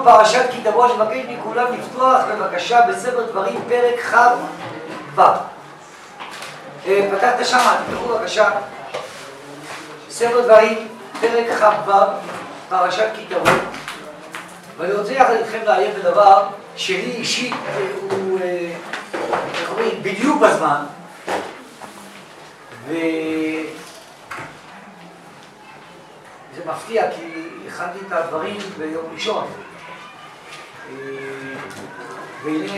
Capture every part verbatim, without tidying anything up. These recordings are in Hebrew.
ראשון, פרשת כי תבוא, אני מבקש מכולם לפתוח בבקשה בספר דברים, פרק כ"ו. פתחת שם, תפתחו בבקשה. ספר דברים, פרק כ"ו, פרשת כי תבוא. ואני רוצה יחד איתכם לעיין בדבר שלי אישית הוא, איך אומרים, בדיוק בזמן. וזה מפתיע כי הכנתי את הדברים ביום ראשון. והנה,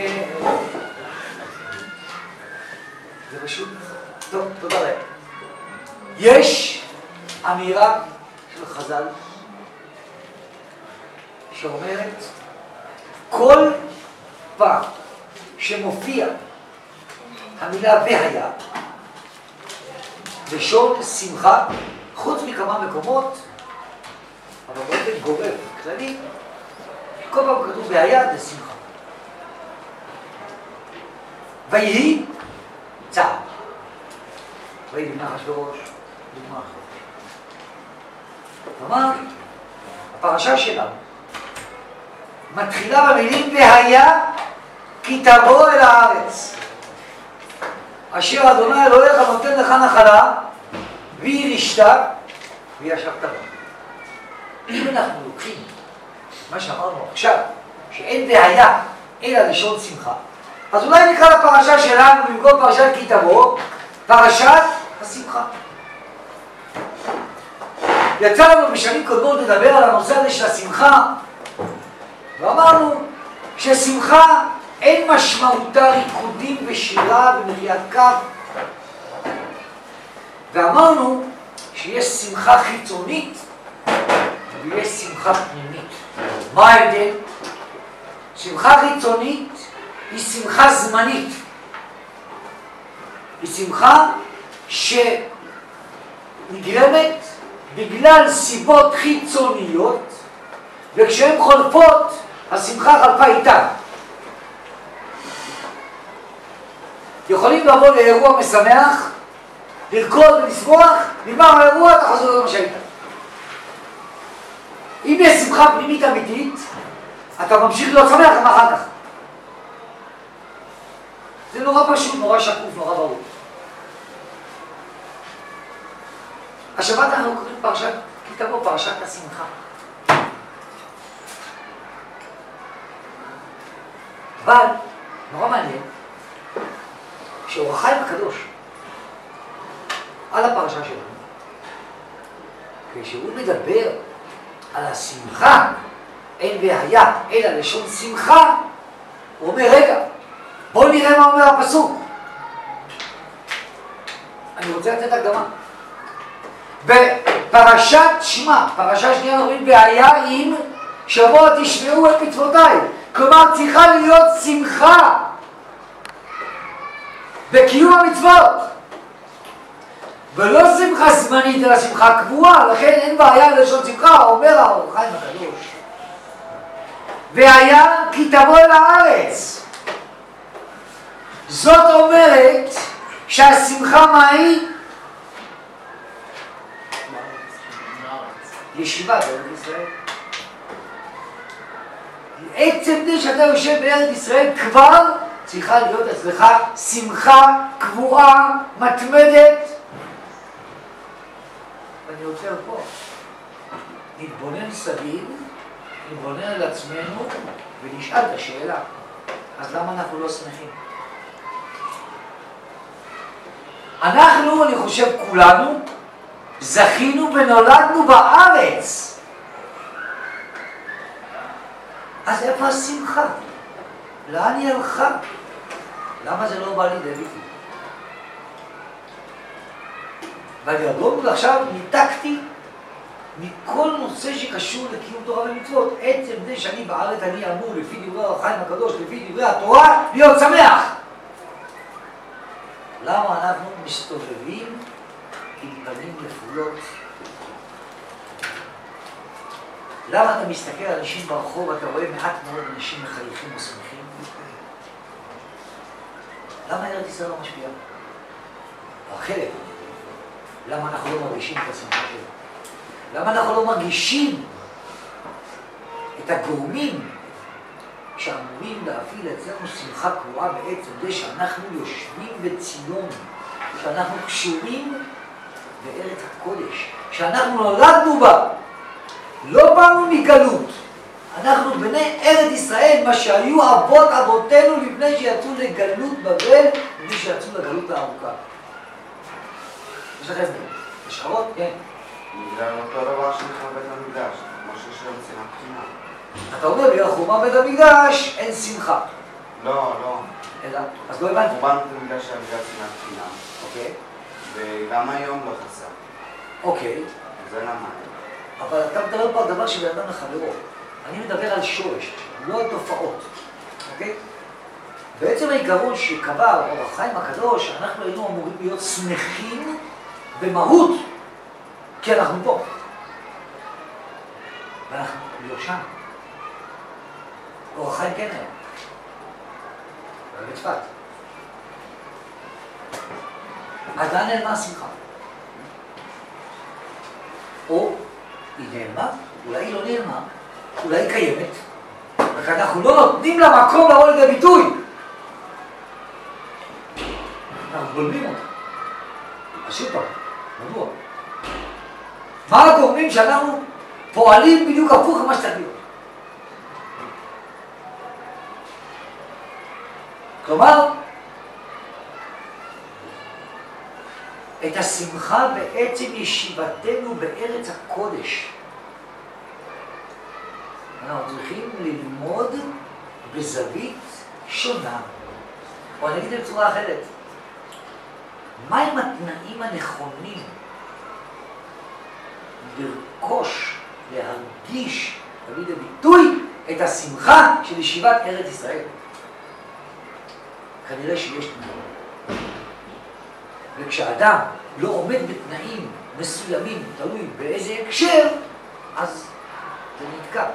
זה פשוט, טוב, תודה רבה. יש אמירה של חז"ל שאומרת, כל פעם שמופיע המילה והיה, לשון שמחה, חוץ מכמה מקומות, אבל באופן גורף, כללי, כל פעם כתוב והיה זה שמחה. ויהי צער. ויהי בן אחשוורוש, דוגמה אחת. כלומר, הפרשה שלנו מתחילה במילים והיה כי תבוא אל הארץ. אשר אדוני אלוהיך נותן לך נחלה, והיא רשתה, והיא ישבת בה. אם אנחנו לוקחים מה שאמרנו עכשיו, שאין והיה, אלא לשון שמחה, אז אולי נקרא לפרשה שלנו, במקום פרשת כי תבוא, פרשת השמחה. יצא לנו בשנים קודמות לדבר על הנושא הזה של השמחה, ואמרנו ששמחה אין משמעותה ריקודים ושירה ומחיית כף, ואמרנו שיש שמחה חיצונית ויש שמחה פנימית. מה ההבדל? שמחה חיצונית היא שמחה זמנית. היא שמחה שנגרמת בגלל סיבות חיצוניות, וכשהן חולפות, השמחה חלפה איתה. יכולים לבוא לאירוע משמח, לרקוד ולשמוח, נגמר האירוע, אתה חוזר למה שהיית. אם יש שמחה פנימית אמיתית, אתה ממשיך להיות שמח גם אחר כך. זה נורא פשוט, נורא שקוף, נורא ברור. השבת אנחנו קוראים פרשת, כי תבוא פרשת השמחה. אבל, נורא מעניין, שאור החיים הקדוש, על הפרשה שלנו, כשהוא מדבר על השמחה, אין והיה, אלא לשון שמחה, הוא אומר, רגע, בואו נראה מה אומר הפסוק. אני רוצה לתת הקדמה. בפרשת שמע, פרשה שנייה אומרים, והיה אם שבוע תשמעו את מצוותיי. כלומר, צריכה להיות שמחה בקיום המצוות. ולא שמחה זמנית, אלא שמחה קבועה, לכן אין בעיה לשון שמחה, אומר האור החיים הקדוש. והיה כי תבוא אל הארץ. זאת אומרת שהשמחה מה היא? ישיבה בארץ ישראל. עצם זה שאתה יושב בארץ ישראל כבר צריכה להיות אצלך שמחה קבועה, מתמדת. ואני עוצר פה. נתבונן סביב, נתבונן על עצמנו ונשאל את השאלה, אז למה אנחנו לא שמחים? אנחנו, אני חושב כולנו, זכינו ונולדנו בארץ. אז איפה השמחה? לאן היא הלכה? למה זה לא בא לי דביתי? ואני אדום עכשיו ניתקתי מכל נושא שקשור לקיום תורה ומצוות. עצם זה שאני בארץ אני אמור לפי דברי האור החיים הקדוש, לפי דברי התורה, להיות שמח. למה אנחנו מסתובבים עם פנים נפולות? למה אתה מסתכל על אנשים ברחוב ואתה רואה מעט מאוד אנשים מחייכים ושמחים? למה ארץ ישראל לא משפיעה? החלק. למה אנחנו לא מרגישים את השמחה שלנו? למה אנחנו לא מרגישים את הגורמים שאמורים להפעיל אצלנו שמחה קבועה בעצם זה שאנחנו יושבים בציון, שאנחנו קשורים בארץ הקודש, שאנחנו נולדנו בה, לא באנו מגלות. אנחנו בני ארץ ישראל, מה שהיו אבות אבותינו לפני שיצאו לגלות בבל, לפני שיצאו לגלות הארוכה. יש לכם השערות? כן. בגלל אותו דבר שנקרא בית המקדש, כמו שיש להם שנאת חינם. אתה אומר, בגלל חורבן בית המקדש אין שמחה. לא, לא. אלא, אז לא הבנתי. חורבן בית המקדש היה בגלל שנאת חינם. אוקיי. וגם היום לא חסר. אוקיי. זה למה. אבל אתה מדבר פה על דבר שבן אדם לחברו. אני מדבר על שורש, לא על תופעות. אוקיי? בעצם העיקרון שקבע אור החיים הקדוש, אנחנו היינו אמורים להיות שמחים במהות, כי אנחנו פה. ואנחנו לא שם. אור החיים כן היום. אבל בצפת. עדיין נעלמה השמחה. או היא נעלמה, אולי היא לא נעלמה, אולי היא קיימת, רק אנחנו לא נותנים לה מקום לבוא לידי ביטוי. אנחנו בולמים אותה. אז שוב פעם, מדוע? מה הגורמים שאנחנו פועלים בדיוק הפוך ממה שצריך להיות? כלומר, את השמחה בעצם ישיבתנו בארץ הקודש. אנחנו צריכים ללמוד בזווית שונה. או אני אגיד את זה בצורה אחרת. מהם התנאים הנכונים לרכוש, להרגיש, להביא לביטוי את השמחה של ישיבת ארץ ישראל? כנראה שיש תנאים. וכשאדם לא עומד בתנאים מסוימים, תלוי באיזה הקשר, אז זה נתקע.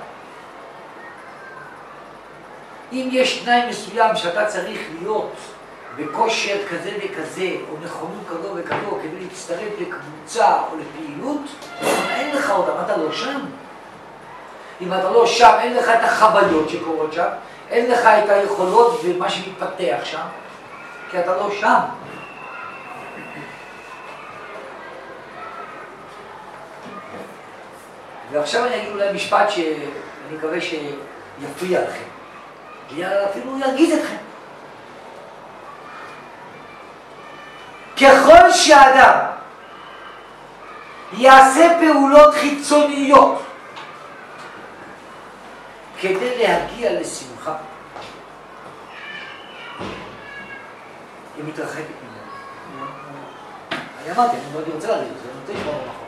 אם יש תנאי מסוים שאתה צריך להיות בכושר כזה וכזה, או נכונות כזו וכזו, כדי להצטרף לקבוצה או לפעילות, אין לך אותם, אתה לא שם. אם אתה לא שם, אין לך את החוויות שקורות שם, אין לך את היכולות ומה שמתפתח שם, כי אתה לא שם. ועכשיו אני אגיד אולי משפט שאני מקווה שיפריע לכם. אפילו ירגיז אתכם. ככל שאדם יעשה פעולות חיצוניות כדי להגיע לשמחה, היא מתרחקת ממנו. אני אמרתי, אני מאוד רוצה להגיד, זה נותן כבר נכון.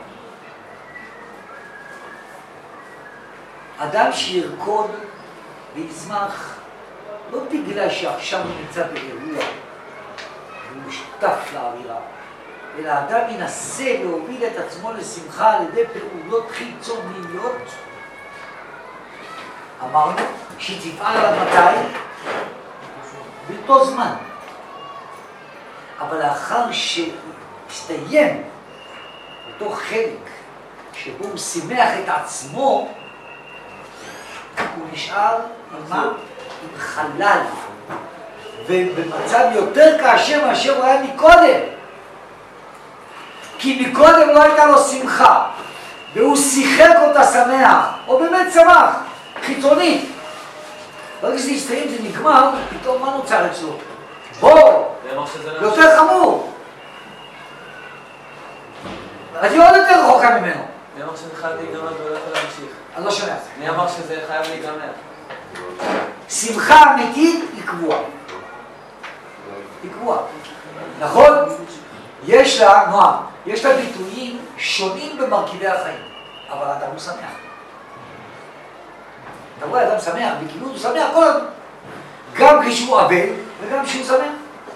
אדם שירקוד וישמח לא בגלל שעכשיו הוא נמצא באירוע והוא שותף לאווירה, אלא אדם ינסה להוביל את עצמו לשמחה על ידי פעולות חיצוניות. אמרנו שהיא תפעל עליו מתי? באותו זמן. אבל לאחר שהסתיים אותו חלק שבו הוא שימח את עצמו, הוא נשאר עם מה? עם חלל, ובמצב יותר קשה מאשר הוא היה מקודם. כי מקודם לא הייתה לו שמחה, והוא שיחק אותה שמח, או באמת שמח, חיצונית. ברגע שזה הסתיים, זה נגמר, פתאום מה נוצר אצלו? בור, יותר חמור. אז היא עוד יותר רחוקה ממנו. מי אמר שזה חייב להיגמר ולא יכול להמשיך? אני לא שומע. מי אמר שזה חייב להיגמר? שמחה אמיתית היא קבועה. היא קבועה. נכון? יש לה, נועם, יש לה ביטויים שונים במרכיבי החיים, אבל האדם הוא שמח. אתה רואה, אדם שמח, בכנות הוא שמח כל הזמן. גם כשהוא אבל וגם כשהוא שמח.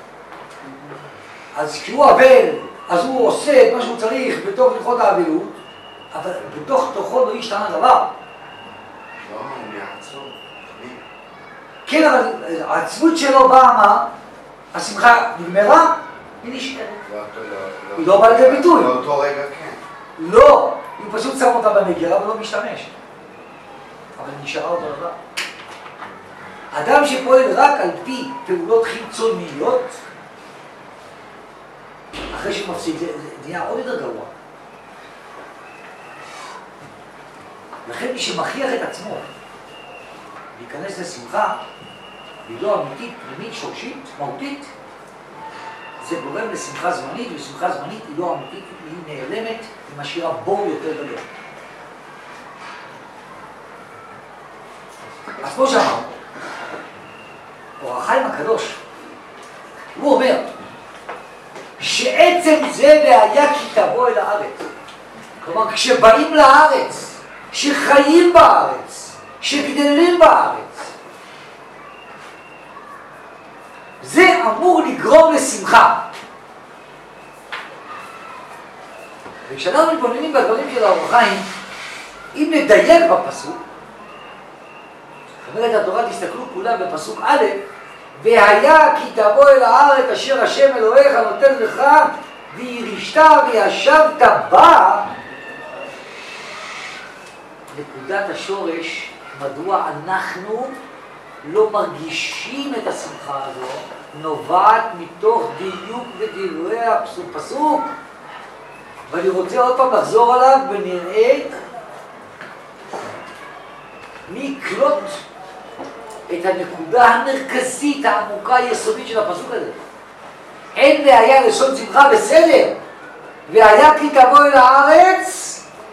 אז כשהוא אבל, אז הוא עושה את מה שהוא צריך בתוך הלכות האבלות, אבל בתוך תוכו לא השתנה דבר. לא, הוא מעצוב. כן, אבל העצבות שלו באה מה? השמחה נגמרה, היא נשארת. היא לא באה לידי ביטוי. באותו רגע כן. לא, היא פשוט שם אותה במגירה ולא משתמש. אבל היא נשארה אותו דבר. אדם שפועל רק על פי פעולות חיצוניות, אחרי שהוא מפסיד, זה נהיה עוד יותר גרוע. לכן מי שמכריח את עצמו להיכנס לשמחה, והיא לא אמיתית, פנימית, שורשית, מהותית, זה גורם לשמחה זמנית, ושמחה זמנית היא לא אמיתית, היא נעלמת, היא משאירה בור יותר גדול. אז כמו שאמרנו, אור החיים הקדוש, הוא אומר שעצם זה והיה כי תבוא אל הארץ. כלומר, כשבאים לארץ, שחיים בארץ, שגדלים בארץ, זה אמור לגרום לשמחה. וכשאנחנו מתבוננים בדברים של האור החיים, אם נדייק בפסוק, אומרת התורה, תסתכלו כולם בפסוק א', והיה כי תבוא אל הארץ אשר השם אלוהיך נותן לך, וירישת וישבת בה. נקודת השורש, מדוע אנחנו לא מרגישים את השמחה הזו, נובעת מתוך דיוק ודברי הפסוק. ואני רוצה עוד פעם לחזור עליו ונראה מי יקלוט את הנקודה המרכזית, העמוקה, היסודית של הפסוק הזה. אין והיה לשון שמחה, בסדר, והיה כי תבוא אל הארץ,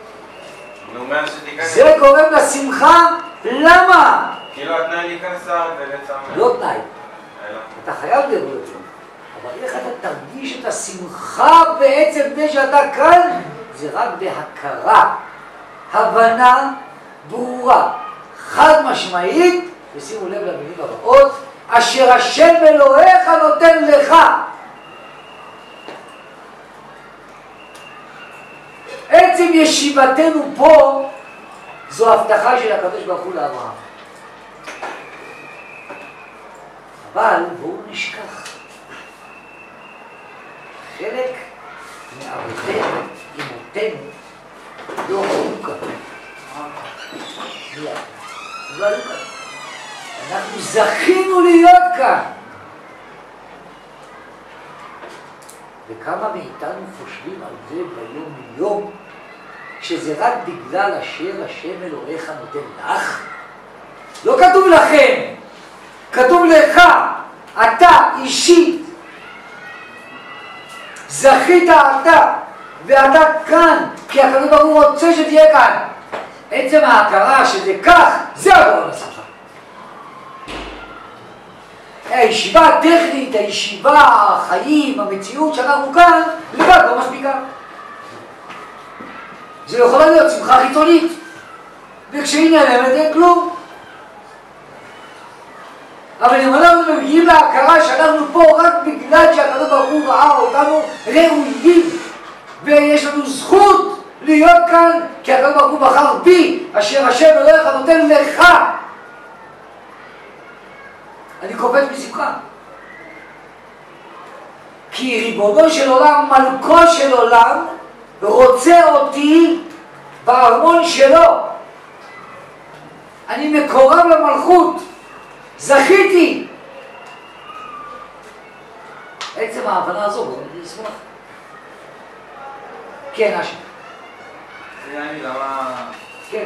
זה גורם לשמחה. למה? כאילו התנאי להיכנס לארץ ולצמח. לא תנאי, אתה חייב לראות את זה, אבל איך אתה תרגיש את השמחה בעצם זה שאתה כאן? זה רק בהכרה, הבנה ברורה, חד משמעית, ושימו לב למילים הבאות, אשר השם אלוהיך נותן לך. עצם ישיבתנו פה זו הבטחה של הקדוש ברוך הוא לאברהם. אבל בואו נשכח, חלק מאבותינו, אמותינו, לא היו כאן. לא היו כאן. אנחנו זכינו להיות כאן. וכמה מאיתנו חושבים על זה ביום יום, שזה רק בגלל אשר השם אלוהיך נותן לך? לא כתוב לכם, כתוב לך, אתה אישית. זכית אתה, ואתה כאן, כי הקדוש ברוך הוא רוצה שתהיה כאן. עצם ההכרה שזה כך, זה הגורם לשמחה. הישיבה הטכנית, הישיבה, החיים, המציאות שאנחנו כאן, לבד לא מספיקה. זה יכולה להיות שמחה חיצונית, וכשהיא נעלמת אין כלום. אבל אם אנחנו מגיעים להכרה שאנחנו פה רק בגלל שהקדוש ברוך הוא ראה אותנו ראויים, ויש לנו זכות להיות כאן, כי הקדוש ברוך הוא בחר בי, אשר השם אלוהיך נותן לך, אני קופץ בשמחה. כי ריבונו של עולם, מלכו של עולם, רוצה אותי בארמון שלו. אני מקורב למלכות, זכיתי. עצם ההבנה הזו, בואו נשמח. כן, אשי. זה היה לי למה... כן.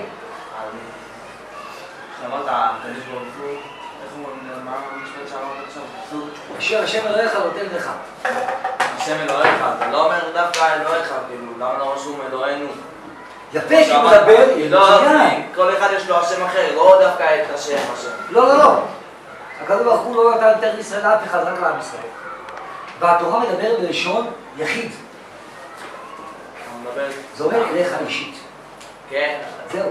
שאמרת, הקדוש ברוך הוא, איך הוא אומר, מה המשפט שאמרת עכשיו? אשר השם אלוהיך נותן לך. השם אלוהיך, אתה לא אומר דווקא אלוהיך, כאילו, למה לא רשום אלוהינו? יפה שהוא מדבר, לא, כל אחד יש לו השם אחר, לא דווקא את השם השם. לא, לא, לא. הקדוש ברוך הוא לא נתן יותר ישראל לאף אחד, רק לעם ישראל. והתורה מדברת בלשון יחיד. זה אומר אליך אישית. כן. זהו.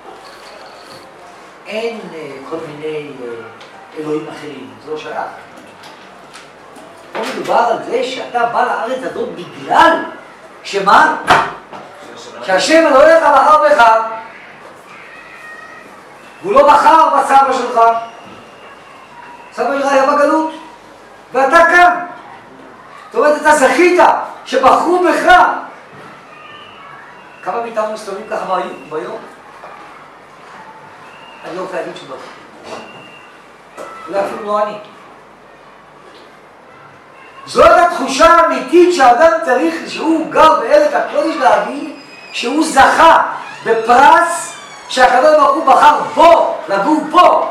אין כל מיני אלוהים אחרים, זה לא שייך. פה מדובר על זה שאתה בא לארץ הזאת בגלל שמה? שהשם אלוהיך בחר בך. והוא לא בחר בסבא שלך. סבא שלך היה בגלות, ואתה כאן. זאת אומרת, אתה זכית שבחרו בך. כמה מאיתנו מסתובבים ככה ביום? אני לא רוצה להגיד שום דבר. אולי אפילו לא אני. זאת התחושה האמיתית שהאדם צריך, שהוא גר בארץ הקודש להבין, שהוא זכה בפרס שהקדוש ברוך הוא בחר בו, לגור פה.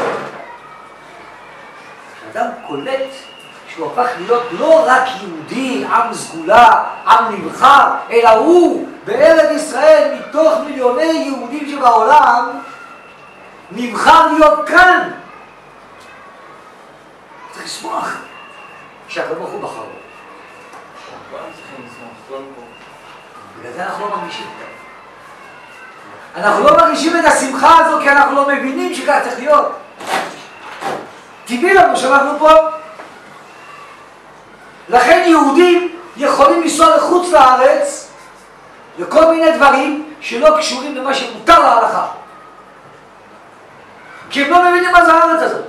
האדם קולט שהוא הפך להיות לא רק יהודי, עם סגולה, עם נבחר, אלא הוא בארץ ישראל מתוך מיליוני יהודים שבעולם נבחר להיות כאן. צריך לשמוח שהקדוש ברוך הוא בחר בו. בגלל זה אנחנו לא מרגישים אותה. אנחנו לא מרגישים את השמחה הזו כי אנחנו לא מבינים שכך צריך להיות. טבעי לנו שאנחנו פה. לכן יהודים יכולים לנסוע לחוץ לארץ לכל מיני דברים שלא קשורים למה שמותר להלכה. כי הם לא מבינים מה זה הארץ הזאת.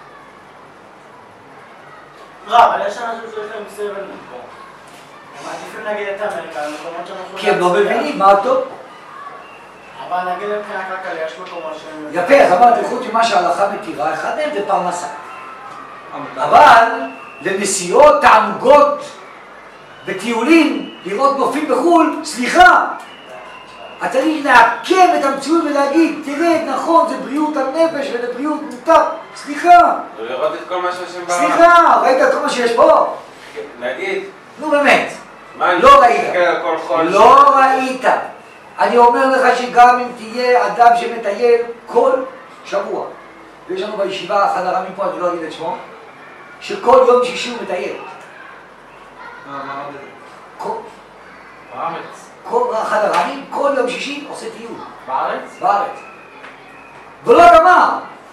רב, אבל יש אנשים שיש להם סבל מפה. הם מעדיפים להגיד את אמריקה, למקומות שאנחנו... כי הם לא מבינים מה טוב. אבל נגיד מבחינה כלכלית, יש מקומות שהם... יפה, אז אמרתי, חוץ ממה שההלכה מתירה, אחד מהם זה פרנסה. אבל לנסיעות, תענוגות וטיולים, לראות נופים בחו"ל, סליחה, אתה צריך להעקם את המציאות ולהגיד, תראה, נכון, זה בריאות הנפש ולבריאות מותר, סליחה. ולראות את כל מה שהשם ברק. סליחה, ראית את כל מה שיש פה? נגיד. נו באמת, מה, לא ראית. כל לא ראית. אני אומר לך שגם אם תהיה אדם שמטייל כל שבוע, ויש לנו בישיבה אחד הרמים פה, אני לא אגיד את שמו, שכל יום שישי הוא מטייל. מה, מה עוד זה? כל... בארץ. כל אחד הרמים, כל יום שישי עושה טיול. בארץ? בארץ. ולא גמר.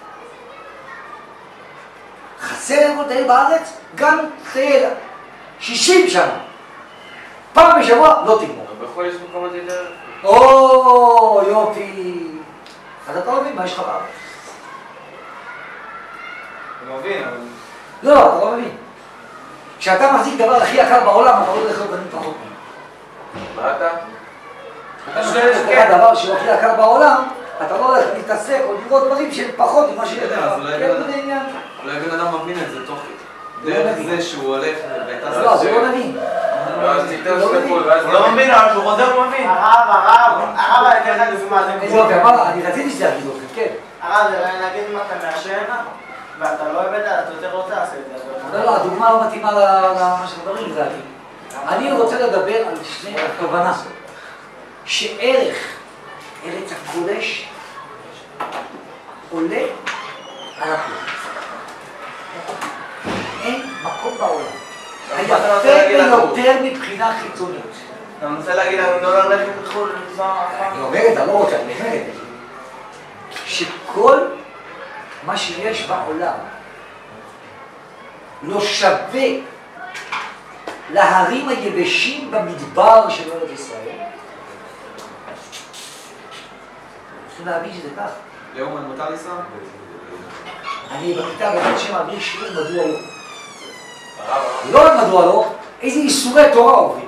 חסר לכל טייל בארץ, גם טייל שישים שנה. פעם בשבוע לא תגמור. בחול יש מקומות יותר... או, יופי. אז אתה לא מבין מה יש לך בארץ. אני מבין, אבל... לא, אתה לא מבין. כשאתה מחזיק דבר הכי יקר בעולם, אתה לא הולך להיות גנים פחות. מה אתה? אתה מחזיק דבר שהוא הכי יקר בעולם, אתה לא הולך להתעסק או לראות דברים שהם פחות ממה שיש לך. אולי בן אדם מבין את זה תוך דרך זה שהוא הולך וטס... לא, זה לא מבין. הוא לא מבין, אבל כשהוא חוזר הוא מבין. הרב, הרב, הרב, אני אתן לך דוגמה, זה כמו... אני רציתי שזה יגיד לכם, כן. הרב, נגיד אם אתה מעשן, ואתה לא אוהב את זה, אתה יותר רוצה לעשות את זה. לא, לא, הדוגמה לא מתאימה למה שמדברים לדעתי. אני רוצה לדבר על שני הכוונה. שערך ארץ הקודש עולה על הפלט. אין מקום בעולם. היפה ביותר מבחינה חיצונית. אתה מנסה להגיד לנו לא ללכת לחו"ל, אני אומרת, אני לא רוצה, אני אומרת. שכל מה שיש בעולם לא שווה להרים היבשים במדבר של ארץ ישראל. צריכים להבין שזה כך. לאומן מותר לנסוע? אני בכיתה בגלל שמעביר שיעור מדוע לא. לא רק מדוע לא, איזה איסורי תורה עוברים.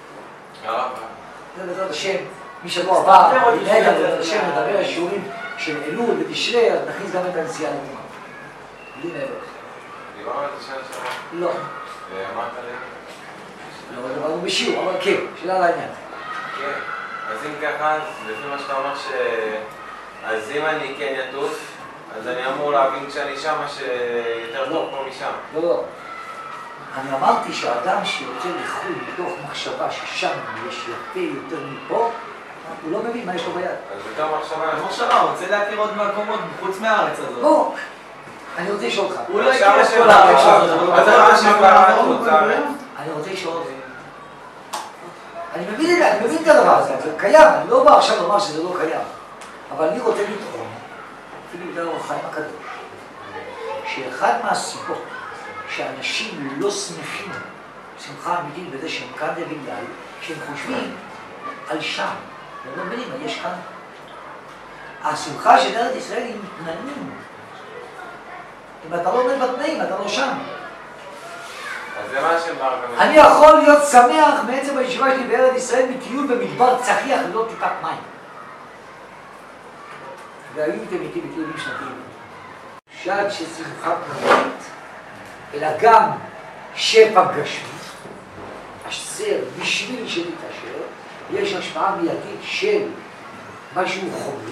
זה בעזרת השם, מי שבוע הבא, רגע בעזרת השם מדבר על שיעורים של אלול ותשרי, אז נכניס גם את הנסיעה לאומן. בלי מעבר. דיברנו על השאלה שלך? לא. אמרת לי? לא, דיברנו בשיעור, אבל כן, שאלה על העניין. כן, אז אם ככה, לפי מה שאתה אומר ש... אז אם אני כן יטוס, אז אני אמור להבין כשאני שמה שיותר טוב פה משם. לא, לא. אני אמרתי שהאדם שיוצא לחו"ל מתוך מחשבה ששם יש יפה יותר מפה, הוא לא מבין מה יש לו ביד. אז יותר מחשבה... מחשבה, הוא רוצה להכיר עוד מקומות חוץ מהארץ הזאת. בוא, אני רוצה לשאול אותך. הוא לא הכיר את כל הארץ הזאת. אז זה מה שבא חוץ לארץ. אני רוצה לשאול אותך. אני מבין את זה, אני מבין את הדבר הזה, זה קיים, אני לא בא עכשיו לומר שזה לא קיים. אבל אני רוצה לטעון, אפילו בגלל אור החיים הקדוש, שאחד מהסיבות שאנשים לא שמחים, שמחה אמיתית בזה שהם כאן זה בגלל, שהם חושבים על שם, והם לא מבינים מה יש כאן. השמחה של ארץ ישראל היא תנאים. אם אתה לא עומד בתנאים, אתה לא שם. אז זה מה שבא גם... אני יכול להיות שמח מעצם הישיבה שלי בארץ ישראל מטיול במדבר צחיח ללא טיפת מים. והיו איתם איתי בטיולים שנתיים. פשט ששמחה פנימית, אלא גם שפע גשמי, אשר בשביל שתתעשר, יש השפעה מיידית של משהו חומרי.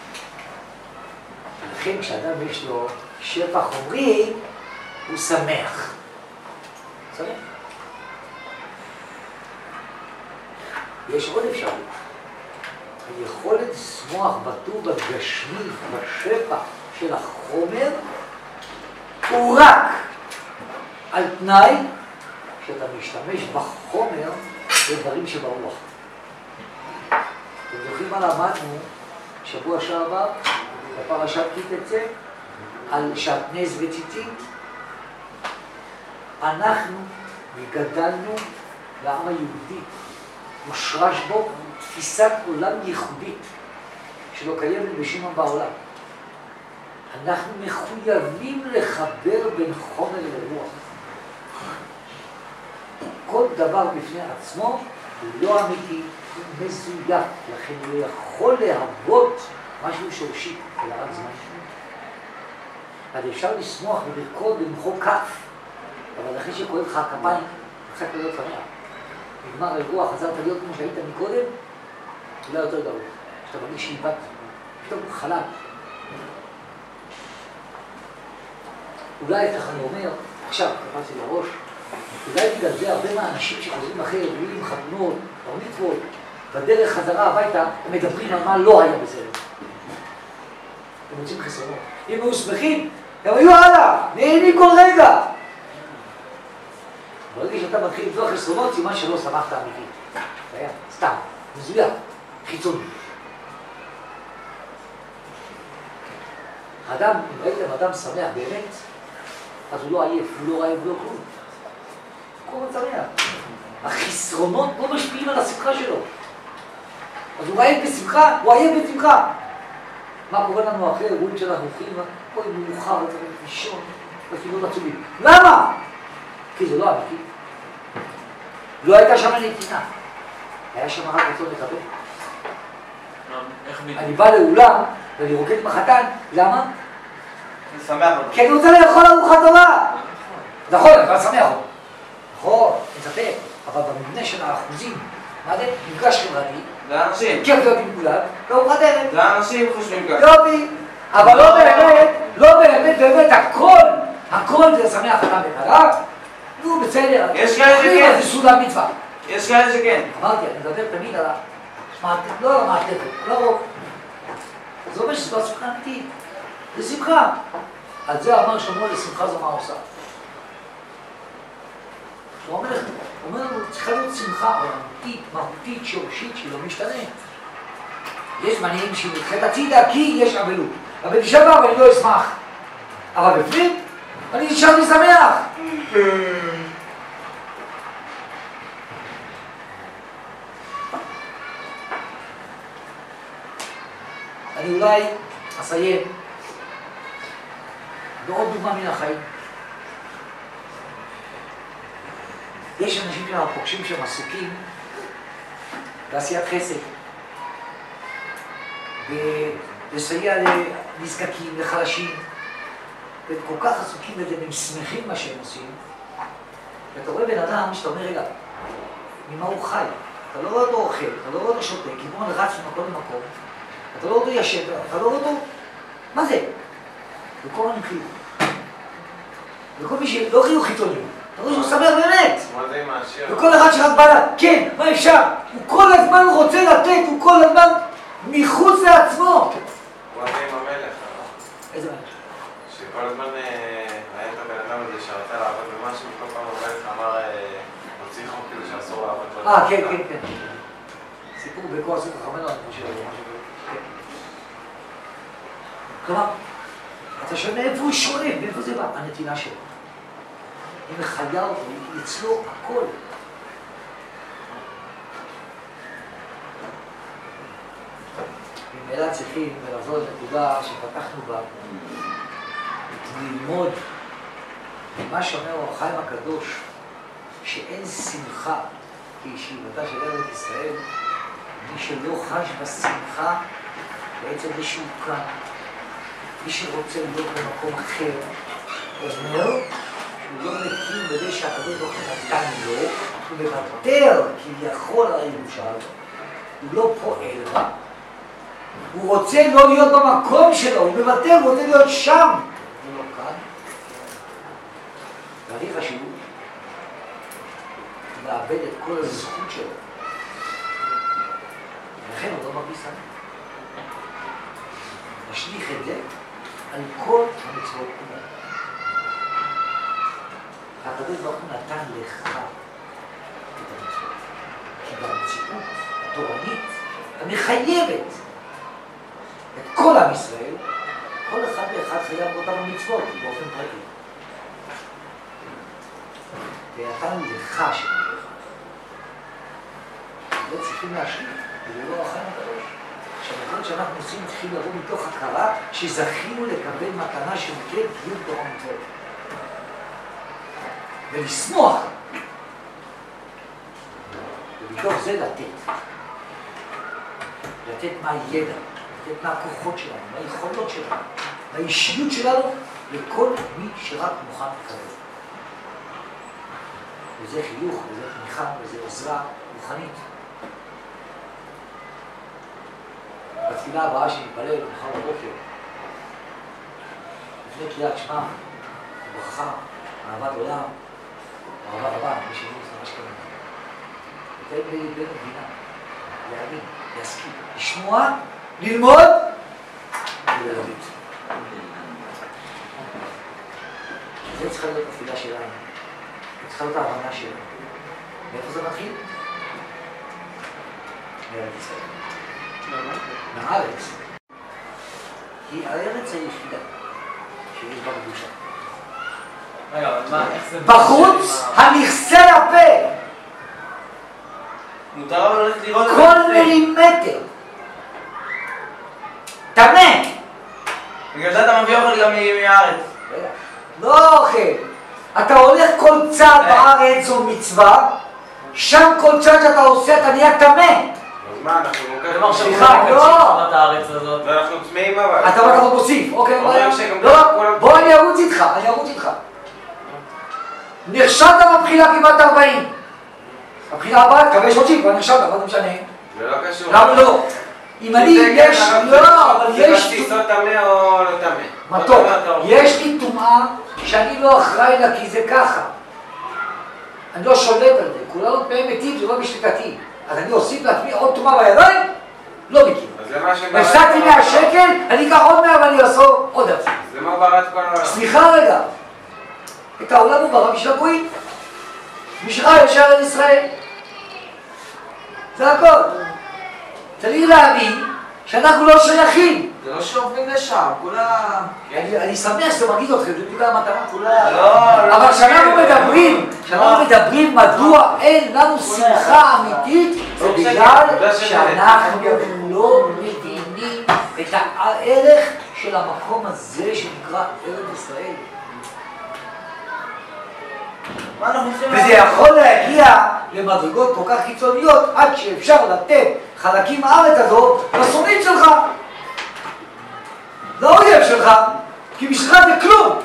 ולכן כשאדם יש לו שפע חומרי, הוא שמח. שמח. יש עוד אפשרות. היכולת לשמוח בטוב הגשמי, בשפע של החומר, הוא רק על תנאי שאתה משתמש בחומר לדברים שברוח. אתם זוכרים מה למדנו שבוע שעבר, בפרשת כי תצא, על שעטנז וציצית? אנחנו גדלנו לעם היהודי, מושרש בו תפיסת עולם ייחודית שלא קיימת בשום בעולם. אנחנו מחויבים לחבר בין חומר לרוח. כל דבר בפני עצמו הוא לא אמיתי, הוא מזויף, לכן הוא לא יכול להוות משהו שורשי, אלא רק זמן. אז אפשר לשמוח ולרקוד ולמחוא כף, אבל אחרי שכואב לך הכפיים, צריך להיות שמח. נגמר האירוע, חזרת להיות כמו שהיית מקודם, אולי יותר גרוע. שאתה מרגיש שאיבדת, פתאום חלל. אולי, איך אני אומר, עכשיו, קפצתי לראש, אולי בגלל זה הרבה מהאנשים שחוזרים אחרי אירועים, חתונות, בר מצוות, בדרך חזרה הביתה, הם מדברים על מה לא היה בסדר. הם מוצאים חסרונות. אם היו שמחים, הם היו הלאה, נהנים כל רגע. ברגע שאתה מתחיל לבדוק חסרונות, סימן שלא שמחת אמיתי. זה היה סתם, מזויף, חיצוני. האדם, אם ראיתם אדם שמח באמת, אז הוא לא עייף, הוא לא רעב, הוא לא כלום. כל הזמן שמח. החסרונות לא משפיעים על השמחה שלו. אז הוא רעב בשמחה, הוא עייף בשמחה. מה קורה לנו אחרי אירועים שאנחנו הולכים, אוי מאוחר, צריך לישון, בכיוון עצובים. למה? כי זה לא אמיתי. לא הייתה שם נתינה. היה שם רק רצון לקבל. אני בא לאולם ואני רוקד עם החתן, למה? אני שמח אותו. כי אני רוצה לאכול ארוחת טובה. נכון, אני בא שמח אותו. נכון, מצפה, אבל במבנה של האחוזים, מה זה? מפגש חברתי. זה אנשים. כיף להיות עם כולם, לארוחת ערב. זה אנשים חושבים ככה. יופי, אבל לא באמת, לא באמת, באמת, הכל, הכל זה שמח אדם וכלה. נו, בסדר. יש כאלה שכן. זה סעודה מצווה. יש כאלה שכן. אמרתי, אני מדבר תמיד על המעטפת, לא על המעטפת, על הרוב. זה אומר שזו שמחה אמיתית. זה שמחה. על זה אמר שלמה לשמחה זו מה עושה. הוא אומר, הוא אומר, צריכה להיות שמחה אמיתית, מהותית, שורשית, שלא משתנה. יש זמנים שהיא נדחית הצידה כי יש אבלות. אבל נשאר בה ואני לא אשמח. אבל בפנים, אני נשארתי שמח. אני אולי אסיים בעוד דוגמה מן החיים. יש אנשים שאנחנו פוגשים שהם עסוקים בעשיית חסד, ולסייע לנזקקים, לחלשים, והם כל כך עסוקים בזה, והם שמחים מה שהם עושים. ואתה רואה בן אדם שאתה אומר, רגע, ממה הוא חי? אתה לא רואה אותו אוכל, אתה לא רואה אותו שותה, כיוון רץ ממקום למקום, אתה לא רואה אותו ישב, אתה לא רואה אותו... מה זה? וכל הזמן חיוך. וכל מי שלא חיוך חיצוני, אתה רואה שהוא שמח באמת. מה זה עם העשיר? וכל אחד שרק בא לה, כן, מה אפשר? הוא כל הזמן רוצה לתת, הוא כל הזמן מחוץ לעצמו. מה זה עם המלך? איזה מלך? שכל הזמן היה את הבן אדם הזה שרצה לעבוד במשהו, וכל פעם המלך אמר, הוציא חוק כאילו שאסור לעבוד במשהו. אה, כן, כן, כן. סיפור בקור עשו חכמנו, אני חושב, משהו. כלומר, אתה שואל מאיפה הוא שואב, מאיפה זה בא? הנתינה שלו. היא מחיה אותו, היא אצלו הכל. ממילא צריכים לחזור לנקודה שפתחנו בה, ללמוד מה שאומר אור החיים הקדוש, שאין שמחה כישיבתה של ארץ ישראל, מי שלא חש בשמחה בעצם זה שהוא כאן. מי שרוצה להיות במקום אחר, אומר שהוא לא מכיר בזה שהקדוש ברוך הוא נתן לו, הוא מוותר כביכול על הירושה הזאת, הוא לא פועל בה, הוא רוצה לא להיות במקום שלו, הוא מוותר, הוא רוצה להיות שם, הוא לא כאן. והכי חשוב, הוא מאבד את כל הזכות שלו, ולכן הוא לא מרגיש שמח. נשליך את זה על כל המצוות כולן. הקדוש ברוך הוא נתן לך את המצוות, כי במציאות התורנית המחייבת את כל עם ישראל, כל אחד ואחד חייב באותן המצוות באופן פרטי. ונתן לך שמלך. זה צריכים להשליך, ולא אחר הקדוש. שהמקום שאנחנו עושים צריכים לבוא מתוך הכרה שזכינו לקבל מתנה שנקראת קיום תורה ומצוות. ולשמוח. ומתוך זה לתת. לתת מהידע, לתת מהכוחות שלנו, מהיכולות שלנו, מהאישיות שלנו לכל מי שרק מוכן לקבל. וזה חיוך, וזה תמיכה, וזה עזרה רוחנית. בתפילה הבאה שנתפלל מחר בבוקר, לפני קריאת שמע, ברכה, אהבת עולם, אהבה רבה, מי שמי זה מה שקוראים. ותן לי בין המדינה, להבין, להסכים, לשמוע, ללמוד ולהבין. זה צריכה להיות התפילה שלנו, זה צריכה להיות ההבנה שלנו. מאיפה זה מתחיל? מארץ ישראל. מהארץ. כי הארץ היחידה שיש בה קדושה. רגע, אבל מה, איך זה... בחוץ הנכסה לפה. מותר אבל ללכת לראות את זה. כל מילימטר. טמא. בגלל זה אתה מביא אוכל גם מהארץ. לא אוכל. אתה הולך כל צעד בארץ זו מצווה, שם כל צעד שאתה עושה אתה נהיה טמא. מה, אנחנו זה אומר סליחה, לא! את הארץ הזאת. ואנחנו צמאים אבל. אתה רק עוד מוסיף, אוקיי? אומרים שגם לא, כולם- בוא אני ארוץ איתך, אני ארוץ איתך. נכשלת בבחינה כמעט ארבעים. הבחינה הבאה, תקווה שלושים, כבר נכשלת, מה זה משנה? זה לא קשור. למה לא? אם אני, יש, לא, אבל יש... זה בטיסות טמא או לא טמא. מתוק, יש לי טומאה שאני לא אחראי לה כי זה ככה. אני לא שולט על זה, כולנו טמאים מתים, זה לא בשליטתי. אז אני אוסיף לעצמי עוד טומאה בידיים? לא מכיר. אז למה שבא... הפסדתי מאה שקל, אני אקח עוד מאה ואני אעשה עוד עצמי. זה מה בראת כל העולם. סליחה רגע, את העולם הוא ברא בשביל הגויים. בשבילך ישר על ישראל. זה הכל. צריך להבין שאנחנו לא שייכים. זה לא שעוברים לשם, כולה... אני אני שמח שזה מרגיז אתכם, זה בדיוק המטרה כולה. לא, לא. אבל כשאנחנו מדברים, כשאנחנו מדברים מדוע אין לנו שמחה אמיתית, זה בגלל שאנחנו לא מבינים את הערך של המקום הזה שנקרא ארץ ישראל. מה אנחנו צריכים... וזה יכול להגיע למדרגות כל כך קיצוניות עד שאפשר לתת חלקים מהארץ הזאת לשונאים שלך. לא אויב שלך, כי בשבילך זה כלום.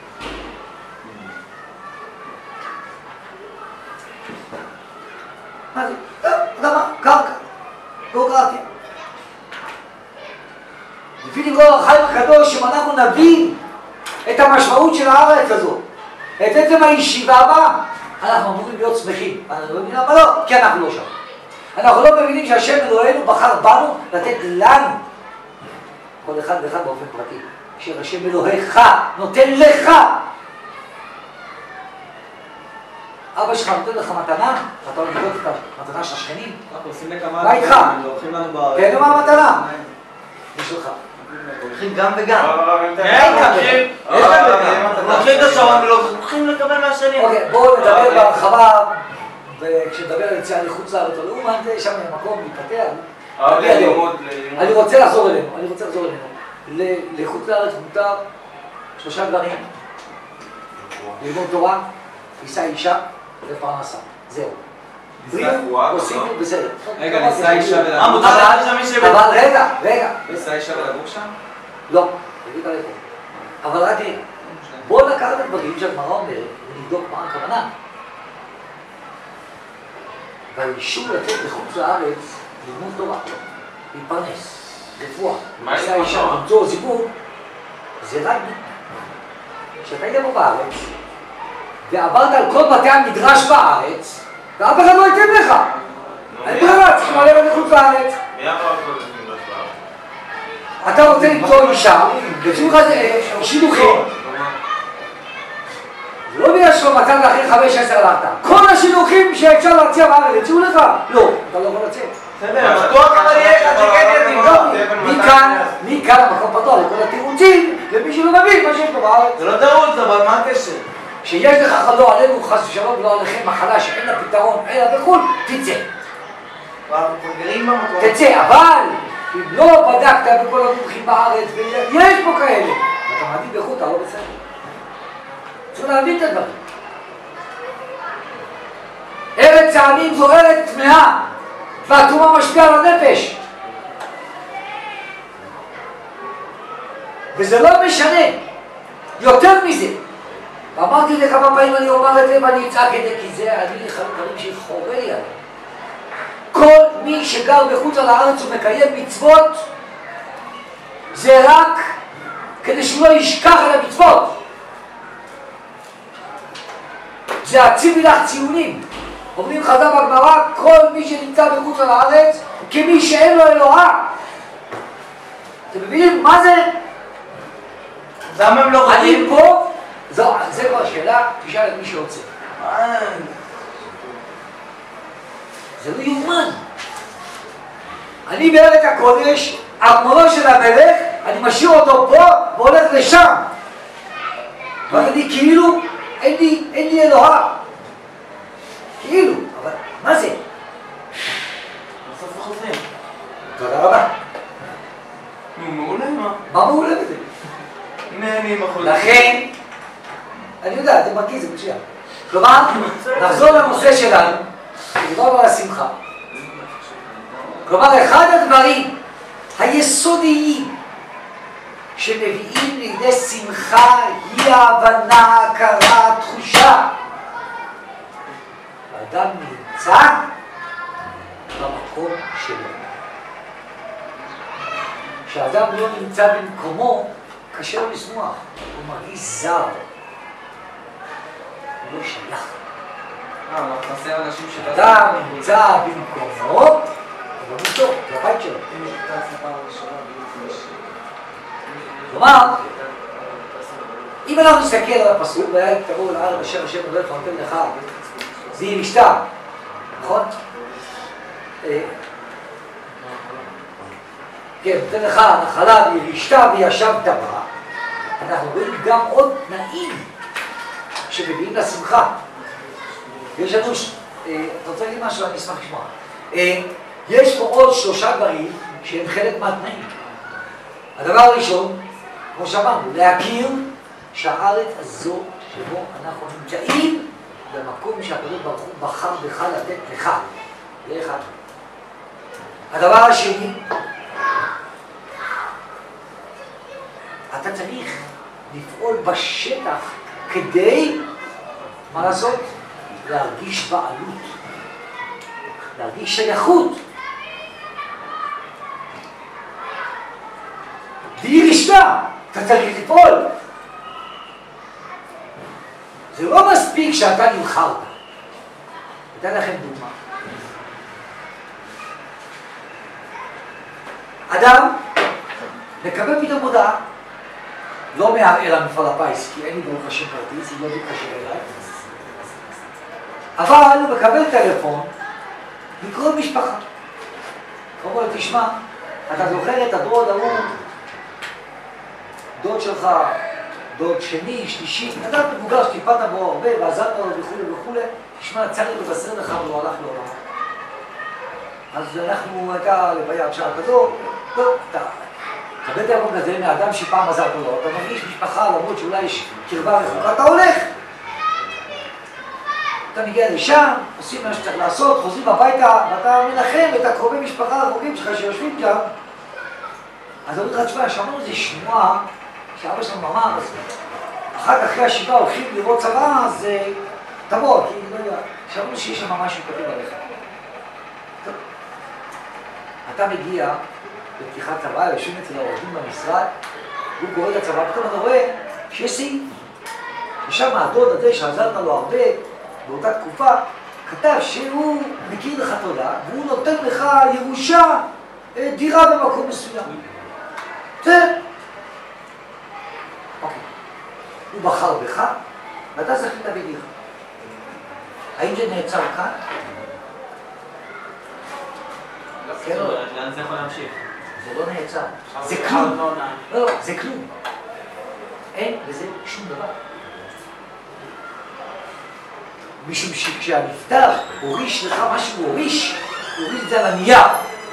מה זה? לא, אדמה, קרקע, גיאוגרפיה. לפי דברי החיים הקדוש, אם אנחנו נבין את המשמעות של הארץ הזאת, את עצם הישיבה הבאה, אנחנו אמורים להיות שמחים. אנחנו לא מבינים למה לא, כי אנחנו לא שם. אנחנו לא מבינים שהשם אלוהינו בחר בנו לתת לנו, כל אחד ואחד באופן פרטי, שהשם אלוהיך נותן לך. אבא שלך נותן לך מתנה, ואתה הולך לראות את המתנה של השכנים. אנחנו עושים לכמה... מה איתך? הולכים לנו בארץ. תן לו מה המתנה. זה שלך. הולכים גם וגם. כן, הולכים. יש להם וגם. הולכים את השעון והולכים לקבל מהשנים. אוקיי, בואו נדבר בהרחבה, וכשנדבר על יציאה לחוץ לארץ או לאומן, שם מקום להתפתח. אני רוצה לחזור אלינו, אני רוצה לחזור אלינו. לחוץ לארץ מותר שלושה דברים. ללמוד תורה, נישא אישה ופרנסה. זהו. עושים בסדר. רגע, נישא אישה ולגור אה, מותר לאישה מי שבא. אבל רגע, רגע. נישא אישה ולגור שם? לא. בטלפון. אבל רק תראה, בואו לקחת את הדברים שהגמרא אומרת ונבדוק מה הכוונה. והאישור לצאת לחוץ לארץ ללמוד תורה, להתפרנס, רפואה, נושא האישה, למצוא זיווג, זה רק כשאתה היית פה בארץ ועברת על כל בתי המדרש בארץ ואף אחד לא ייתן לך. אני ברירה, צריכים ללכת לחוץ לארץ. מי אמר כל זה מדרש בארץ? אתה רוצה למצוא אישה, יוצאו לך שילוחים. זה לא בגלל שלא מצאת אחרי חמש עשר לאתה. כל השילוחים שאפשר להציע בארץ, יצאו לך? לא, אתה לא יכול לצאת. בסדר, בטוח אבל יהיה לך שכן יתאים. מכאן, מכאן המקום פתוח לכל התירוצים, למי שלא מבין מה שיש פה בארץ. זה לא תירוץ, אבל מה הקשר? כשיש לך לא עלינו חס ושלום ולא עליכם מחלה שאין לה פתרון, אלא בחו"ל, תצא. אנחנו גרים במקום. תצא, אבל אם לא בדקת בכל המומחים בארץ, ויש פה כאלה, אתה מעדיף בחו"ל, אתה לא בסדר. צריך להבין את הדברים. ארץ העמים זו ארץ טמאה, והטומאה משפיעה על הנפש. וזה לא משנה, יותר מזה. ואמרתי את זה כמה פעמים, אני אומר את זה ואני אצעק את זה, כי זה אני דברים שחורה לי עליהם. כל מי שגר בחוץ על הארץ ומקיים מצוות, זה רק כדי שהוא לא ישכח את המצוות. זה הציבי לך ציונים. אומרים חז"ל בגמרא, כל מי שנמצא בחוץ על הארץ, כמי שאין לו אלוהה. אתם מבינים מה זה? למה הם לא אני חיים? פה, זו, זה כבר שאלה, תשאל את מי שרוצה. זה לא יאומן. אני בארץ הקודש, ארמונו של המלך, אני משאיר אותו פה והולך לשם. ואז אני כאילו, אין לי, אין לי אלוהה. כאילו, אבל מה זה? בסוף חוזרים. תודה רבה. נו, מעולה מה? מה מעולה בזה? נהנים החוזרים. לכן, אני יודע, זה מרגיז, זה מצוין. כלומר, נחזור לנושא שלנו, נדבר על השמחה. כלומר, אחד הדברים היסודיים שמביאים לידי שמחה היא ההבנה, הכרה, תחושה. האדם נמצא במקום שלו. כשאדם לא נמצא במקומו, קשה לו לשמוח, הוא מרגיש זר. הוא לא שייך. אה, אבל חסר אנשים שתעשו. אדם נמצא במקומו, אבל הוא טוב, זה הבית שלו. כלומר, אם אנחנו נסתכל על הפסוק, והיה תבואו אל הארץ אשר השם נותן לך נותן לך, זה יהיה משטר, נכון? כן, נותן לך נחלה וירשתה וישבת בה. אנחנו רואים גם עוד תנאים שמביאים לשמחה. יש לנו, אתה רוצה להגיד משהו? אני אשמח לשמוע. יש פה עוד שלושה דברים שהם חלק מהתנאים. הדבר הראשון, כמו שאמרנו, להכיר שהארץ הזו שבו אנחנו נמצאים במקום שהקדוש ברוך הוא בחר בך לתת לך. זה אחד. הדבר השני, אתה צריך לפעול בשטח כדי, מה לעשות? להרגיש בעלות, להרגיש שייכות. והיא רשתה, אתה צריך לפעול. זה לא מספיק שאתה נבחרת. אתן לכם דוגמה. אדם מקבל פתאום הודעה, לא מערער על מפעל הפיס, כי אין לי ברוך השם כרטיס, היא לא מתקשר אליי. אבל הוא מקבל טלפון לקרוא משפחה. הוא אומר, תשמע, אתה זוכר את הדוד ההוא, דוד שלך, דוד שני, שלישי, אדם מבוגר שטיפת בו הרבה ועזרת לו וכו' וכו', תשמע, צריך לבשר לך ולא הלך לעולם. אז אנחנו, הייתה לוויה בשעה כזו, טוב, אתה קבל טלפון כזה מאדם שפעם עזרת לו, אתה מרגיש משפחה למרות שאולי יש קרבה רחוקה, אתה הולך. אתה מגיע לשם, עושים מה שצריך לעשות, חוזרים הביתה, ואתה מנחם את הקרובי משפחה הרחוקים שלך שיושבים שם. אז אומרים לך, תשמע, שמענו איזה שמועה כשאבא שלנו אמר, אז אחר כך אחרי השבעה הולכים לראות צבא, אז תבוא, כי לא יודע, שאמרו שיש שם משהו כתוב עליך. טוב. אתה מגיע בפתיחת צבא, יושבים אצל העובדים במשרד, הוא קורא את הצבא, פתאום אתה רואה שיש סעיף. ושם הדוד הזה שעזרת לו הרבה באותה תקופה, כתב שהוא מכיר לך תודה, והוא נותן לך ירושה, דירה במקום מסוים. זה... אוקיי. הוא בחר בך, ואתה זכית בדירה. האם זה נעצר כאן? כן, לא, לאן זה יכול להמשיך? זה לא נעצר. זה כלום. לא, לא, זה כלום. אין לזה שום דבר. משום שכשהנפטר הוריש לך מה שהוא הוריש, הוא הוריש את זה על הנייר.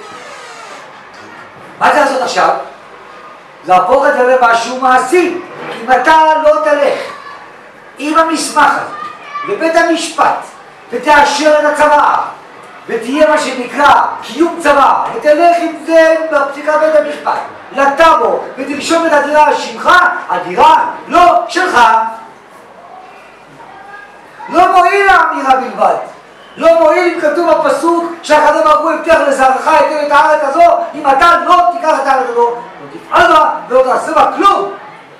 מה אתה לעשות עכשיו? להפוך את זה למשהו מעשי. אם אתה לא תלך עם המסמך הזה לבית המשפט ותאשר את הצבא ותהיה מה שנקרא קיום צבא ותלך עם זה בפסיקה בית המשפט לטאבו ותרשום את הדירה על שמך, הדירה לא שלך. לא מועיל האמירה בלבד. לא מועיל אם כתוב בפסוק שהקדוש ברוך הוא הבטיח לזרעך ייתן את הארץ הזו, אם אתה לא תיקח את הארץ הזו, לא תפעל בה ולא תעשה בה כלום.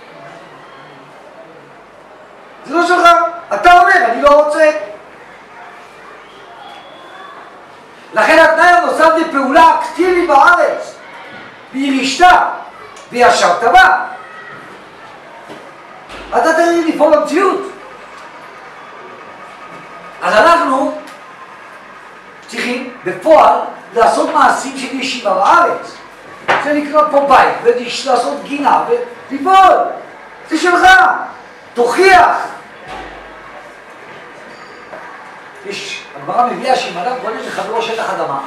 זה לא שלך. אתה אומר, אני לא רוצה. לכן התנאי הנוסף זה פעולה אקטיבית בארץ. וירישת וישבת בה. אתה צריך לפעול במציאות. אז אנחנו צריכים בפועל לעשות מעשים של ישיבה בארץ. זה לקנות פה בית ולעשות גינה ולפעול. זה שלך. תוכיח. יש, הגמרא מביאה שאם אדם קונה לחברו שטח אדמה,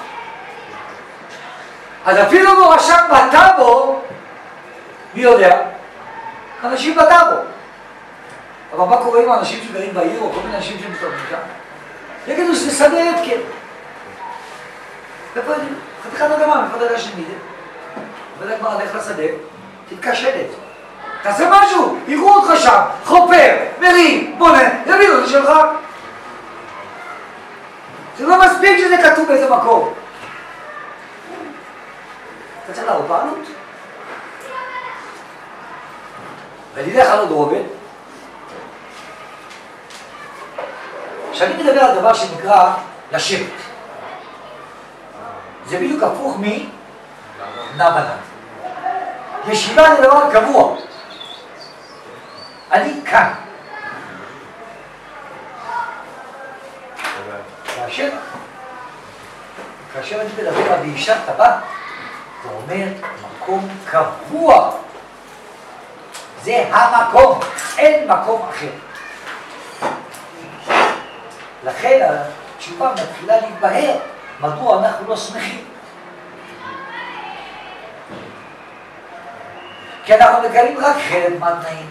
אז אפילו הוא רשם בטאבו, מי יודע? אנשים בטאבו. אבל מה קורה עם האנשים שגרים בעיר או כל מיני אנשים שמסתובבים שם? יגידו שזה שדה הפקר. איפה יודעים? חתיכת אדמה, איפה אתה יודע של מי זה? ואתה כבר הלך לשדה, תתקשרת. תעשה משהו, יראו אותך שם, חופר, מרים, בונה, יבינו, זה שלך. זה לא מספיק שזה כתוב באיזה מקום. אתה צריך להראות בעלות. ולילך על עוד רובד. כשאני מדבר על דבר שנקרא לשבת. זה בדיוק הפוך מנבנה. ישיבה זה דבר קבוע. אני כאן. כאשר, כאשר אני מדבר על וישבת בה, זה אומר מקום קבוע. זה המקום, אין מקום אחר. לכן התשובה מתחילה להתבהר, מדוע אנחנו לא שמחים. כי אנחנו מגלים רק חלק מהתנאים.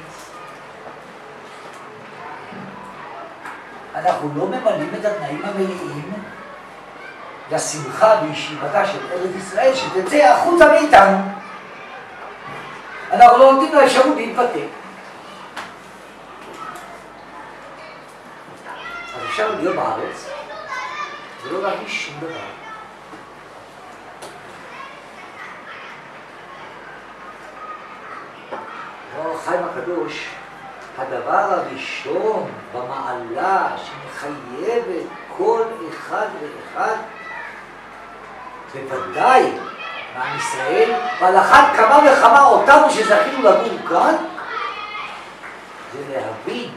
אנחנו לא ממלאים את התנאים המלאים לשמחה בישיבתה של ארץ ישראל שתצא החוצה מאיתנו. אנחנו לא נותנים לה אפשרות להתבטא. אז אפשר להיות בארץ ולא להרגיש שום דבר. אמר חיים הקדוש, הדבר הראשון במעלה שמחייבת כל אחד ואחד, בוודאי מעם ישראל, ועל אחת כמה וכמה אותנו שזכינו לגור כאן, זה להבין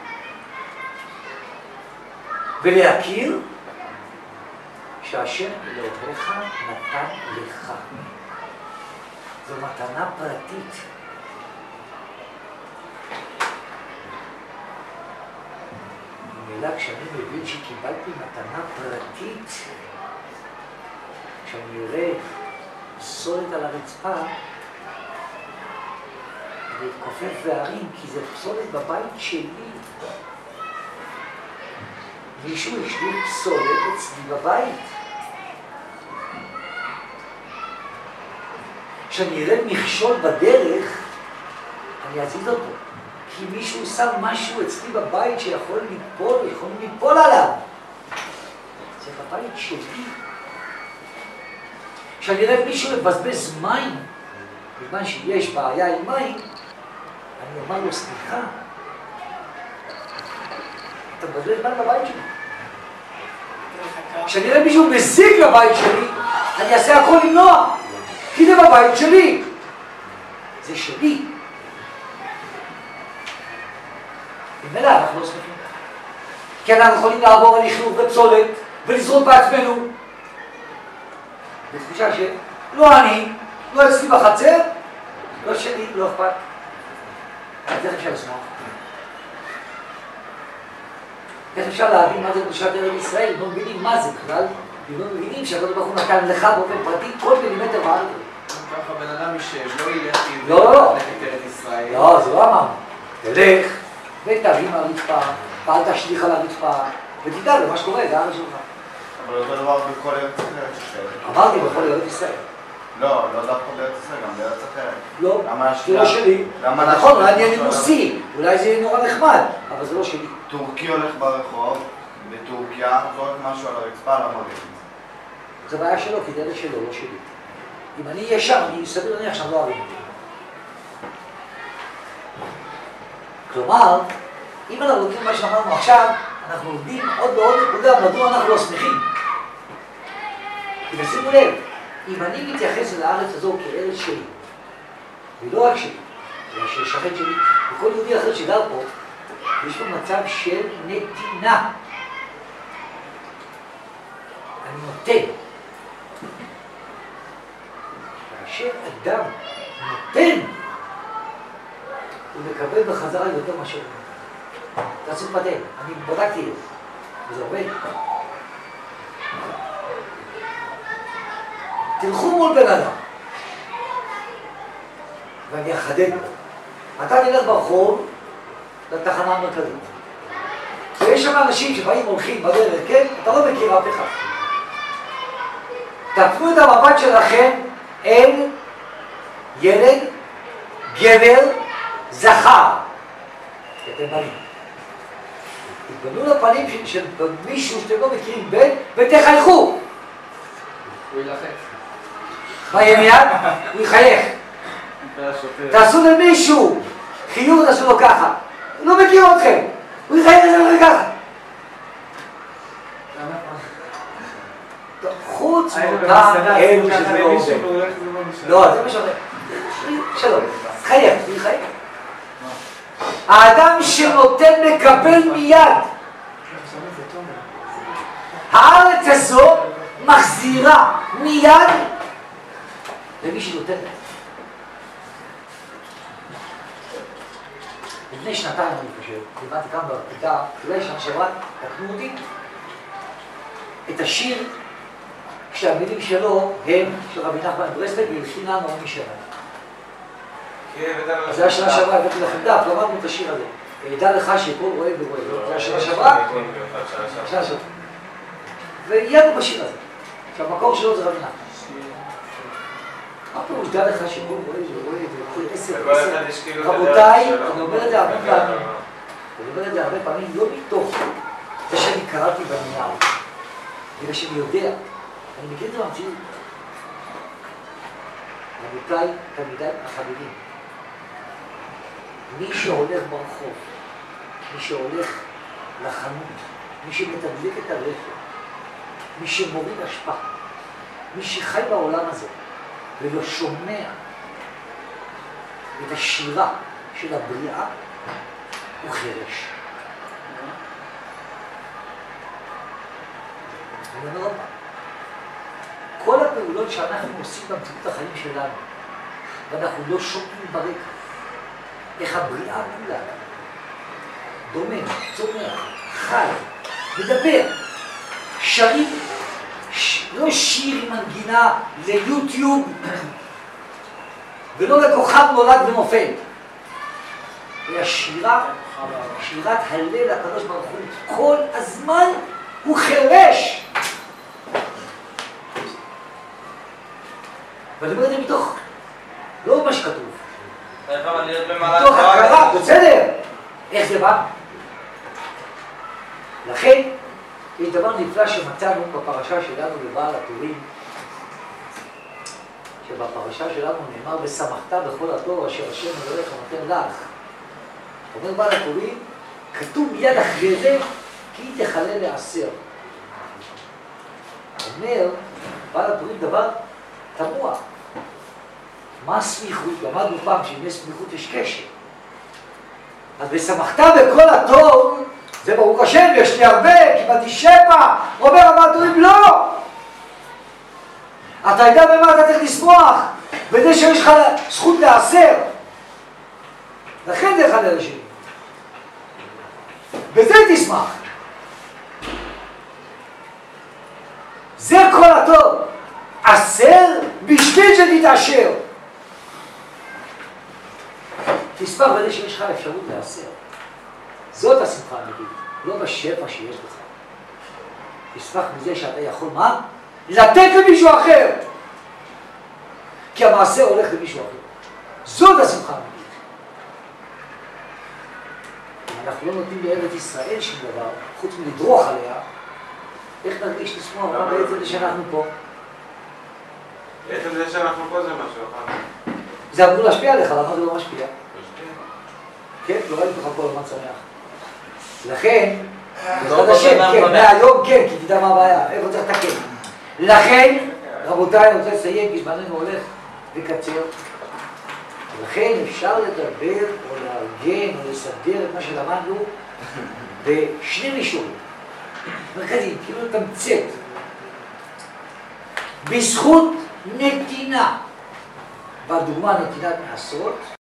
ולהכיר שהשם אלוהיך נתן לך. זו מתנה פרטית. במילה כשאני מבין שקיבלתי מתנה פרטית, כשאני אראה פסולת על הרצפה, להתכופף והרים, כי זה פסולת בבית שלי. מישהו השאיר פסולת אצלי בבית. כשאני אראה מכשול בדרך, אני אזיז אותו. כי מישהו שם משהו אצלי בבית שיכול ליפול, יכול ליפול עליו. זה בבית שלי. כשאני אראה מישהו לבזבז מים, בזמן שיש בעיה עם מים, אני אומר לו, סליחה, אתה מבזבז מים בבית שלי. כשאני אראה מישהו מזיק לבית שלי, אני אעשה הכל למנוע, כי זה בבית שלי. זה שלי. במילא אנחנו לא שמחים. כי אנחנו יכולים לעבור על לכלוך ופסולת ולזרוק בעצמנו. בתחושה שלא אני, לא אצלי בחצר, לא שלי, לא אכפת. אז איך אפשר לשמוח? איך אפשר להבין מה זה קדושת ארץ ישראל? לא מבינים מה זה בכלל, לא מבינים שהקדוש ברוך הוא נתן לך באופן פרטי כל מילימטר בארץ. ככה בן אדם יישב, לא ילך לא, לא. את ארץ ישראל. לא, זה לא אמרנו. תלך ותביא מהרצפה, ואל תשליך על הרצפה, ותדע במה שקורה, זה הארץ שלך. אבל אותו דבר בכל ארץ אחרת ששייכת. אמרתי בכל ארץ ישראל. לא, לא דווקא בארץ ישראל, גם בארץ אחרת. לא, למה זה לא שלי. למה נכון, להשליך אולי אני משהו נימוסי, אולי זה יהיה נורא נחמד, אבל זה לא שלי. טורקי הולך ברחוב, בטורקיה, זורק משהו על הרצפה, למה רגע? זה בעיה שלו, כי זה אלה שלו, לא שלי. אם אני אהיה שם, אני סביר להניח שאני לא אוהבים אותי. כלומר, אם אנחנו לוקחים מה שאמרנו עכשיו, אנחנו עובדים עוד ועוד נקודה, מדוע אנחנו לא שמחים. כי תשימו לב, אם אני מתייחס אל הארץ הזו כארץ שלי, ולא רק שלי, אלא של שכן שלי, וכל יהודי אחר שגר פה, יש פה מצב של נתינה. אני נותן. כאשר אדם נותן, הוא מקבל בחזרה יותר מאשר הוא. תעשו פטנט, אני בדקתי את זה, וזה עובד. תלכו מול בן אדם, ואני אחדד לו. אתה נלך ברחוב לתחנה המרכזית. ויש שם אנשים שבאים הולכים בדרך, כן? אתה לא מכיר אף אחד. תפנו את המבט שלכם אל ילד, גבר, זכר. אתם בנים. תתבנו לפנים של מישהו שאתם לא מכירים בן ותחייכו. הוא ילחץ. מה יהיה מיד? הוא יחייך. תעשו למישהו חיוך, תעשו לו ככה. הוא לא מכיר אתכם. הוא יחייך לזה ככה. חוץ מאותם אלו שזה לא עובד. לא, זה מה שאומר. שלום, חייך, הוא יחייך. האדם שנותן מקבל מיד. הארץ הזו מחזירה מיד למי שנותן. לפני שנתיים אני חושב, דיברתי כאן בכיתה, אולי שנה שעברה, תקנו אותי, את השיר כשהמילים שלו הם של רבי נחמן מברסלב והלחין לנו נעמי שמר. אז זה היה שנה שעברה, הבאתי לכם דף, למדנו את השיר הזה. ידע לך שכל רואה ורואה, זה היה שנה שעברה? שנה שעברה. והיינו בשיר הזה. שהמקור שלו זה רבי נחמן. מה פה הוא ידע לך שכל רואה ורואה וכל עשר עשר? רבותיי, אני אומר את זה הרבה פעמים. אני אומר את זה הרבה פעמים, לא מתוך זה שאני קראתי בנייר, אלא שאני יודע. אני מכיר את זה במציאות. רבותיי, תלמידיי החביבים, מי שהולך ברחוב, מי שהולך לחנות, מי שמתדלק את הרכב, מי שמוריד אשפה, מי שחי בעולם הזה ולא שומע את השירה של הבריאה, הוא חירש. אני אומר עוד פעם, כל הפעולות שאנחנו עושים במציאות החיים שלנו, ואנחנו לא שומעים ברקע, איך הבריאה כולה, דומם, צומח, חי, מדבר, שרים, ש... לא שיר עם מנגינה ליוטיוב, ולא לכוכב נולד ונופל, אלא שירה, שירת הלל הקדוש ברוך הוא, כל הזמן הוא חירש. ואני אומר את זה מתוך, לא מה שכתוב. צריך אבל להיות במעלה מתוך גבוהה. הכרה, בסדר. איך זה בא? לכן, יש דבר נפלא שמצאנו בפרשה שלנו בבעל הטורים, שבפרשה שלנו נאמר, ושמחת בכל התור אשר השם אלוהיך נותן לך. אומר בעל הטורים, כתוב מיד אחרי זה, כי תחלה לעשר. אומר, בעל הטורים דבר תמוה. מה סמיכות? למדנו פעם שאם יש סמיכות יש קשר. אז ושמחת בכל התור, זה ברוך השם, יש לי הרבה, קיבלתי שבע. אומר בעל הטורים, לא! אתה יודע במה אתה צריך לשמוח? בזה שיש לך זכות לעשר. לכן זה אחד לשני. בזה תשמח. זה כל הטוב. עשר בשביל שתתעשר. תשמח בזה שיש לך אפשרות לעשר. זאת השמחה האמיתית, לא בשפע שיש לך. תשמח בזה שאתה יכול מה? לתת למישהו אחר. כי המעשה הולך למישהו אחר. זאת השמחה האמיתית. אנחנו לא נותנים לארץ ישראל שום דבר, חוץ מלדרוך עליה, איך נרגיש לשמוח מה בעצם זה שאנחנו פה? בעצם זה שאנחנו פה זה משהו אחר. זה אמור להשפיע עליך, למה זה לא משפיע? כן, לא ראיתי לך פה למה שמח. לכן, בעזרת השם, כן, מהיום כן, כי תדע מה הבעיה, איפה צריך לתקן. לכן, רבותיי, אני רוצה לסיים, כי זמננו הולך וקצר. לכן אפשר לדבר או לארגן או לסדר את מה שלמדנו בשני מישורים. מרכזיים, כאילו לתמצת. בזכות נתינה, בדוגמה נתינת מעשרות,